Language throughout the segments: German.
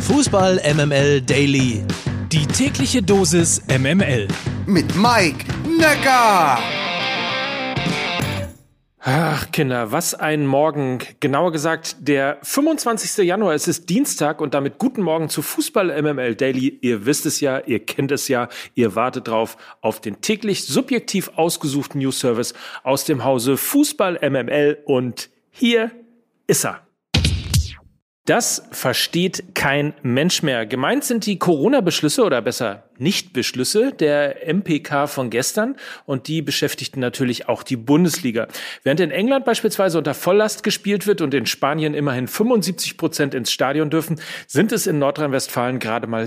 Fußball MML Daily. Die tägliche Dosis MML. Mit Mike Necker. Ach, Kinder, was ein Morgen. Genauer gesagt, der 25. Januar. Es ist Dienstag und damit guten Morgen zu Fußball MML Daily. Ihr wisst es ja, ihr kennt es ja, ihr wartet drauf auf den täglich subjektiv ausgesuchten News-Service aus dem Hause Fußball MML und hier ist er. Das versteht kein Mensch mehr. Gemeint sind die Corona-Beschlüsse oder besser Nicht-Beschlüsse der MPK von gestern und die beschäftigten natürlich auch die Bundesliga. Während in England beispielsweise unter Volllast gespielt wird und in Spanien immerhin 75% ins Stadion dürfen, sind es in Nordrhein-Westfalen gerade mal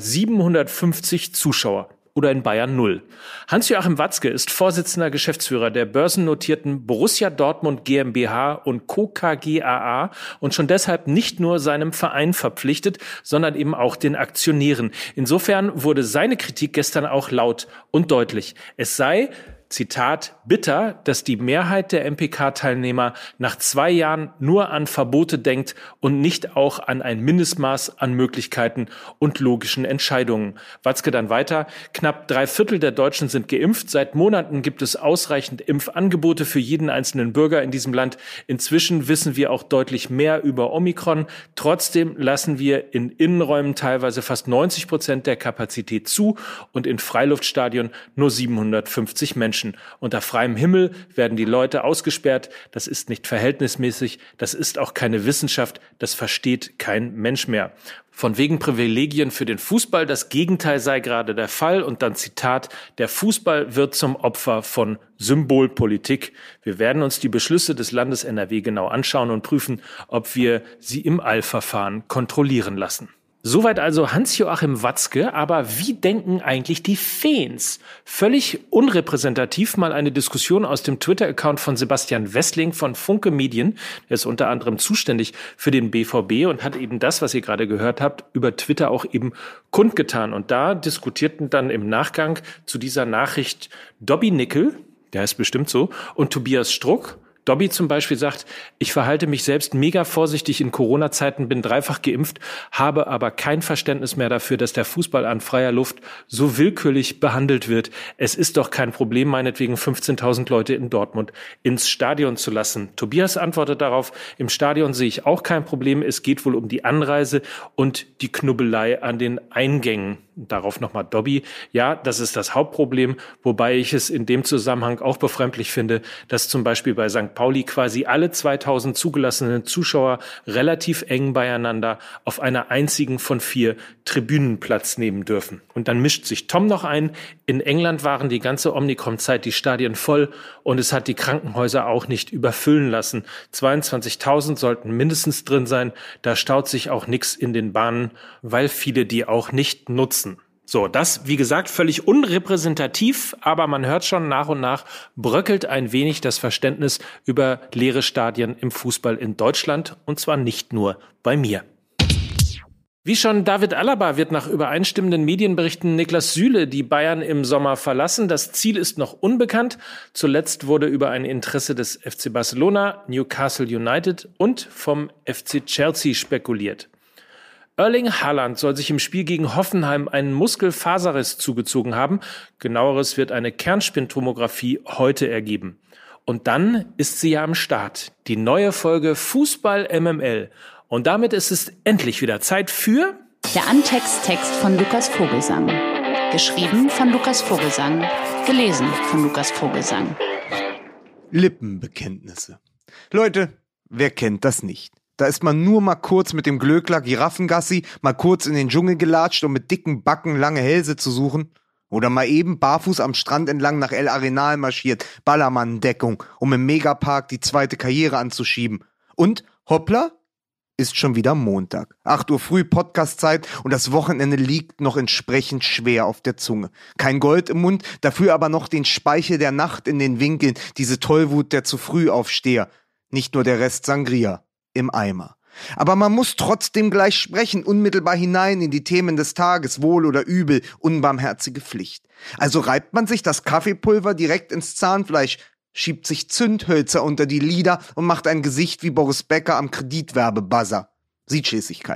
750 Zuschauer. Oder in Bayern 0. Hans-Joachim Watzke ist Vorsitzender Geschäftsführer der börsennotierten Borussia Dortmund GmbH und Co. KGaA und schon deshalb nicht nur seinem Verein verpflichtet, sondern eben auch den Aktionären. Insofern wurde seine Kritik gestern auch laut und deutlich. Es sei, Zitat, bitter, dass die Mehrheit der MPK-Teilnehmer nach 2 Jahren nur an Verbote denkt und nicht auch an ein Mindestmaß an Möglichkeiten und logischen Entscheidungen. Watzke dann weiter, knapp 3/4 der Deutschen sind geimpft. Seit Monaten gibt es ausreichend Impfangebote für jeden einzelnen Bürger in diesem Land. Inzwischen wissen wir auch deutlich mehr über Omikron. Trotzdem lassen wir in Innenräumen teilweise fast 90% der Kapazität zu und in Freiluftstadien nur 750 Menschen. Unter freiem Himmel werden die Leute ausgesperrt. Das ist nicht verhältnismäßig. Das ist auch keine Wissenschaft. Das versteht kein Mensch mehr. Von wegen Privilegien für den Fußball. Das Gegenteil sei gerade der Fall. Und dann Zitat, der Fußball wird zum Opfer von Symbolpolitik. Wir werden uns die Beschlüsse des Landes NRW genau anschauen und prüfen, ob wir sie im Eilverfahren kontrollieren lassen. Soweit also Hans-Joachim Watzke, aber wie denken eigentlich die Fans? Völlig unrepräsentativ mal eine Diskussion aus dem Twitter-Account von Sebastian Wessling von Funke Medien. Er ist unter anderem zuständig für den BVB und hat eben das, was ihr gerade gehört habt, über Twitter auch eben kundgetan. Und da diskutierten dann im Nachgang zu dieser Nachricht Dobby Nickel, der heißt bestimmt so, und Tobias Struck. Dobby zum Beispiel sagt, ich verhalte mich selbst mega vorsichtig in Corona-Zeiten, bin 3-fach geimpft, habe aber kein Verständnis mehr dafür, dass der Fußball an freier Luft so willkürlich behandelt wird. Es ist doch kein Problem, meinetwegen 15.000 Leute in Dortmund ins Stadion zu lassen. Tobias antwortet darauf, im Stadion sehe ich auch kein Problem, es geht wohl um die Anreise und die Knubbelei an den Eingängen. Darauf nochmal Dobby. Ja, das ist das Hauptproblem, wobei ich es in dem Zusammenhang auch befremdlich finde, dass zum Beispiel bei St. Pauli quasi alle 2000 zugelassenen Zuschauer relativ eng beieinander auf einer einzigen von 4 Tribünen Platz nehmen dürfen. Und dann mischt sich Tom noch ein. In England waren die ganze Omikron-Zeit die Stadien voll und es hat die Krankenhäuser auch nicht überfüllen lassen. 22.000 sollten mindestens drin sein. Da staut sich auch nichts in den Bahnen, weil viele die auch nicht nutzen. So, das, wie gesagt, völlig unrepräsentativ, aber man hört schon, nach und nach bröckelt ein wenig das Verständnis über leere Stadien im Fußball in Deutschland und zwar nicht nur bei mir. Wie schon David Alaba wird nach übereinstimmenden Medienberichten Niklas Süle die Bayern im Sommer verlassen. Das Ziel ist noch unbekannt. Zuletzt wurde über ein Interesse des FC Barcelona, Newcastle United und vom FC Chelsea spekuliert. Erling Haaland soll sich im Spiel gegen Hoffenheim einen Muskelfaserriss zugezogen haben. Genaueres wird eine Kernspintomographie heute ergeben. Und dann ist sie ja am Start. Die neue Folge Fußball MML. Und damit ist es endlich wieder Zeit für der Antext-Text von Lukas Vogelsang. Geschrieben von Lukas Vogelsang. Gelesen von Lukas Vogelsang. Lippenbekenntnisse. Leute, wer kennt das nicht? Da ist man nur mal kurz mit dem Glöckler Giraffengassi, mal kurz in den Dschungel gelatscht, um mit dicken Backen lange Hälse zu suchen. Oder mal eben barfuß am Strand entlang nach El Arenal marschiert, Ballermann-Deckung, um im Megapark die zweite Karriere anzuschieben. Und, hoppla, ist schon wieder Montag. 8 Uhr früh Podcastzeit und das Wochenende liegt noch entsprechend schwer auf der Zunge. Kein Gold im Mund, dafür aber noch den Speichel der Nacht in den Winkeln, diese Tollwut der zu früh Aufsteher. Nicht nur der Rest Sangria im Eimer. Aber man muss trotzdem gleich sprechen, unmittelbar hinein in die Themen des Tages, Wohl oder Übel, unbarmherzige Pflicht. Also reibt man sich das Kaffeepulver direkt ins Zahnfleisch, schiebt sich Zündhölzer unter die Lider und macht ein Gesicht wie Boris Becker am Kreditwerbebuzzer. Sieht schließlich keiner.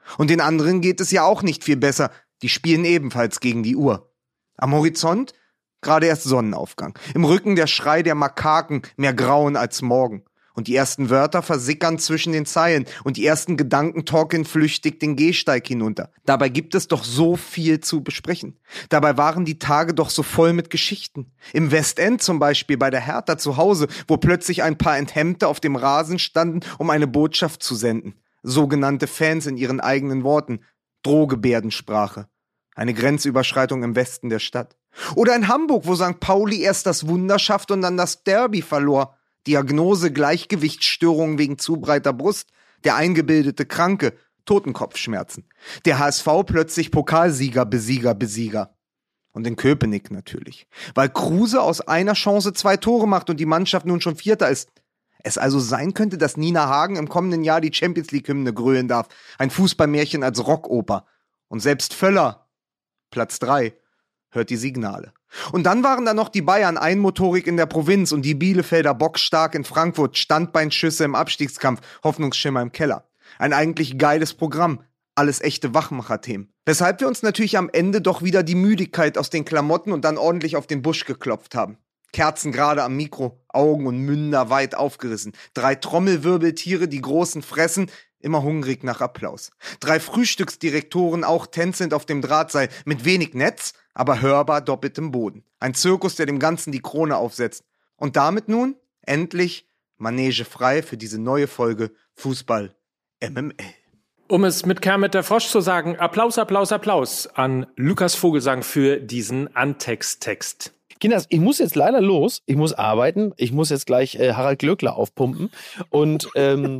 Und den anderen geht es ja auch nicht viel besser. Die spielen ebenfalls gegen die Uhr. Am Horizont gerade erst Sonnenaufgang. Im Rücken der Schrei der Makaken, mehr Grauen als morgen. Und die ersten Wörter versickern zwischen den Zeilen und die ersten Gedanken torkeln flüchtig den Gehsteig hinunter. Dabei gibt es doch so viel zu besprechen. Dabei waren die Tage doch so voll mit Geschichten. Im Westend zum Beispiel bei der Hertha zu Hause, wo plötzlich ein paar Enthemmte auf dem Rasen standen, um eine Botschaft zu senden. Sogenannte Fans in ihren eigenen Worten. Drohgebärdensprache. Eine Grenzüberschreitung im Westen der Stadt. Oder in Hamburg, wo St. Pauli erst das Wunder schafft und dann das Derby verlor. Diagnose Gleichgewichtsstörungen wegen zu breiter Brust, der eingebildete Kranke, Totenkopfschmerzen. Der HSV plötzlich Pokalsieger, Besieger. Und in Köpenick natürlich. Weil Kruse aus einer Chance 2 Tore macht und die Mannschaft nun schon Vierter ist. Es also sein könnte, dass Nina Hagen im kommenden Jahr die Champions-League-Hymne grölen darf. Ein Fußballmärchen als Rockoper. Und selbst Völler, Platz 3, hört die Signale. Und dann waren da noch die Bayern einmotorig in der Provinz und die Bielefelder bockstark in Frankfurt, Standbeinschüsse im Abstiegskampf, Hoffnungsschimmer im Keller. Ein eigentlich geiles Programm, alles echte Wachmacher-Themen. Weshalb wir uns natürlich am Ende doch wieder die Müdigkeit aus den Klamotten und dann ordentlich auf den Busch geklopft haben. Kerzen gerade am Mikro, Augen und Münder weit aufgerissen. 3 Trommelwirbeltiere, die großen Fressen, immer hungrig nach Applaus. 3 Frühstücksdirektoren, auch tänzelnd auf dem Drahtseil, mit wenig Netz, aber hörbar doppeltem Boden. Ein Zirkus, der dem Ganzen die Krone aufsetzt. Und damit nun, endlich, Manege frei für diese neue Folge Fußball MML. Um es mit Kermit der Frosch zu sagen, Applaus, Applaus, Applaus an Lukas Vogelsang für diesen Antext-Text. Kinders, ich muss jetzt leider los. Ich muss arbeiten. Ich muss jetzt gleich Harald Glöckler aufpumpen. Und dann...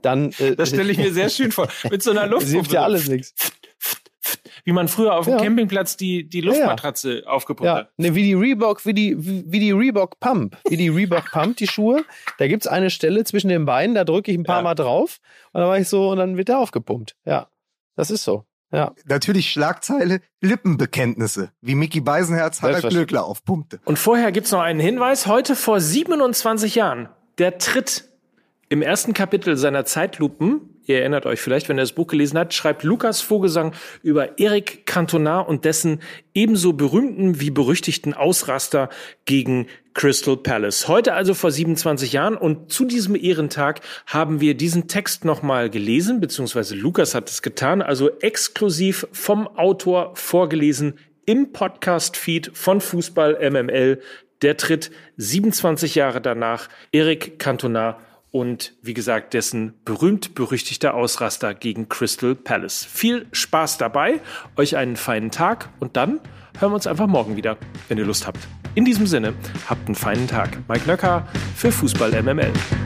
das stelle ich mir sehr schön vor. Mit so einer Luftpumpe. Das hilft ja alles nichts. Wie man früher auf dem Campingplatz die Luftmatratze aufgepumpt hat. Ne, wie die Reebok Pump. Wie die Reebok Pump, die Schuhe. Da gibt's eine Stelle zwischen den Beinen, da drücke ich ein paar Mal drauf. Und dann war ich so, und dann wird der aufgepumpt. Ja, das ist so. Ja. Natürlich Schlagzeile, Lippenbekenntnisse, wie Micky Beisenherz Harald Glöckler aufpumpte. Und vorher gibt's noch einen Hinweis. Heute vor 27 Jahren, der Tritt im ersten Kapitel seiner Zeitlupen, ihr erinnert euch vielleicht, wenn ihr das Buch gelesen habt, schreibt Lukas Vogelsang über Eric Cantona und dessen ebenso berühmten wie berüchtigten Ausraster gegen Crystal Palace. Heute also vor 27 Jahren und zu diesem Ehrentag haben wir diesen Text nochmal gelesen, beziehungsweise Lukas hat es getan, also exklusiv vom Autor vorgelesen im Podcast-Feed von Fußball MML. Der Tritt 27 Jahre danach, Eric Cantona und wie gesagt, dessen berühmt-berüchtigter Ausraster gegen Crystal Palace. Viel Spaß dabei, euch einen feinen Tag und dann hören wir uns einfach morgen wieder, wenn ihr Lust habt. In diesem Sinne, habt einen feinen Tag. Mike Nöcker für Fußball MML.